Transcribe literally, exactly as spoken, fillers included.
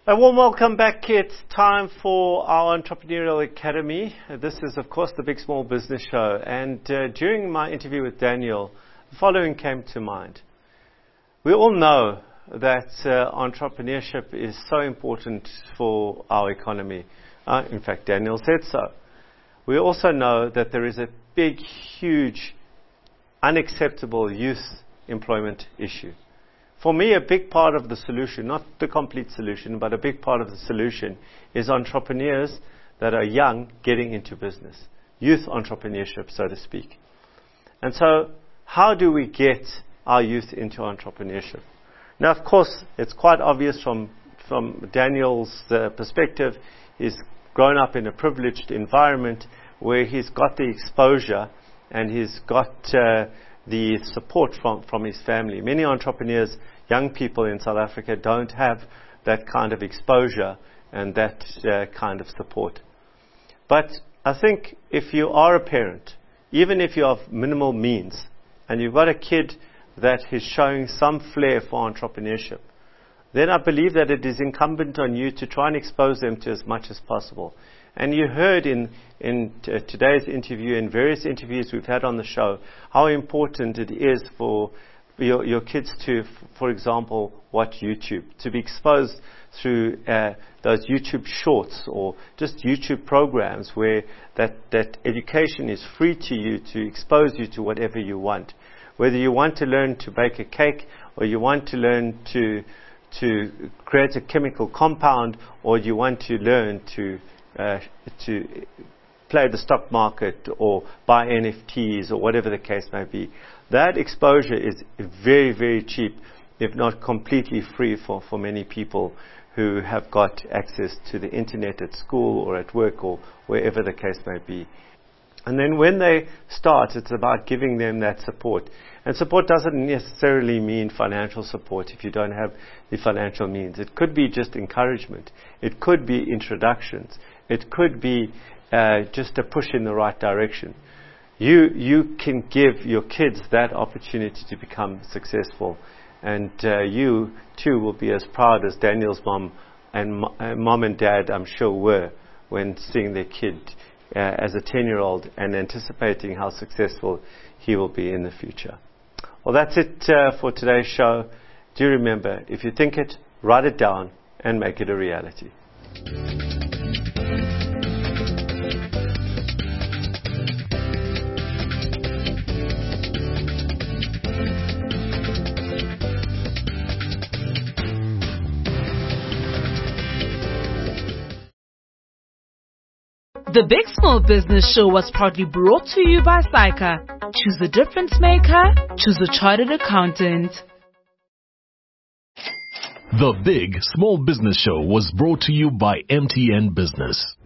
A warm welcome back. It's time for our Entrepreneurial Academy. This is, of course, the Big Small Business Show. And uh, during my interview with Daniel, the following came to mind. We all know that uh, entrepreneurship is so important for our economy. Uh, in fact, Daniel said so. We also know that there is a big, huge, unacceptable youth employment issue. For me, a big part of the solution, not the complete solution, but a big part of the solution is entrepreneurs that are young getting into business. Youth entrepreneurship, so to speak. And so, how do we get our youth into entrepreneurship? Now, of course, it's quite obvious from, from Daniel's uh, perspective. He's grown up in a privileged environment where he's got the exposure and he's got uh, the support from, from his family. Many entrepreneurs, young people in South Africa, don't have that kind of exposure and that uh, kind of support. But I think if you are a parent, even if you have minimal means, and you've got a kid that is showing some flair for entrepreneurship, then I believe that it is incumbent on you to try and expose them to as much as possible. And you heard in, in t- today's interview and various interviews we've had on the show how important it is for your, your kids to, f- for example, watch YouTube, to be exposed through uh, those YouTube shorts or just YouTube programs where that, that education is free to you to expose you to whatever you want. Whether you want to learn to bake a cake or you want to learn to, to create a chemical compound or you want to learn to Uh, to play the stock market or buy N F Ts or whatever the case may be. That exposure is very, very cheap, if not completely free for, for many people who have got access to the internet at school or at work or wherever the case may be. And then when they start, it's about giving them that support. And support doesn't necessarily mean financial support if you don't have the financial means. It could be just encouragement. It could be introductions. It could be uh, just a push in the right direction. You you can give your kids that opportunity to become successful. And uh, you, too, will be as proud as Daniel's mom and mo- uh, mom and dad, I'm sure, were when seeing their kid uh, as a ten-year-old and anticipating how successful he will be in the future. Well, that's it uh, for today's show. Do remember, if you think it, write it down and make it a reality. The Big Small Business Show was proudly brought to you by Syca. Choose the difference maker. Choose a chartered accountant. The Big Small Business Show was brought to you by M T N Business.